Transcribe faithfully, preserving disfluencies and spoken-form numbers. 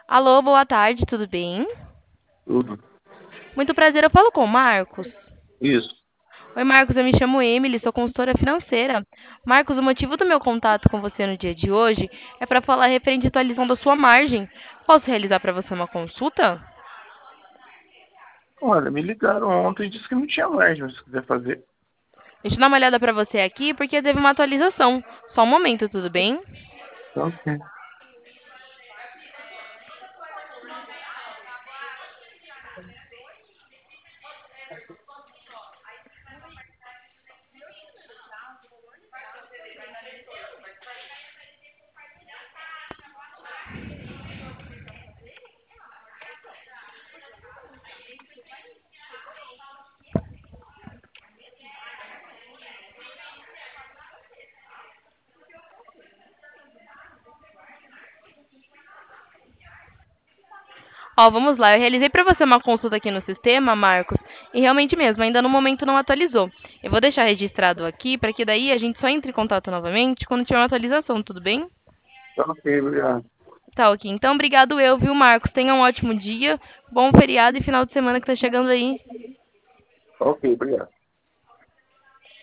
Alô, boa tarde, tudo bem? Tudo. Muito prazer, eu falo com o Marcos. Isso. Oi, Marcos, eu me chamo Emily, sou consultora financeira. Marcos, o motivo do meu contato com você no dia de hoje é para falar referente à atualização da sua margem. Posso realizar para você uma consulta? Olha, me ligaram ontem e disse que não tinha mais, mas se quiser fazer. Deixa eu dar uma olhada para você aqui porque teve uma atualização. Só um momento, tudo bem? Então, ok. Ó, vamos lá. Eu realizei para você uma consulta aqui no sistema, Marcos, e realmente mesmo, ainda no momento não atualizou. Eu vou deixar registrado aqui para que daí a gente só entre em contato novamente quando tiver uma atualização, tudo bem? Então, ok, obrigado. Tá, ok. Então, obrigado eu, viu, Marcos? Tenha um ótimo dia, bom feriado e final de semana que tá chegando aí. Ok, obrigado.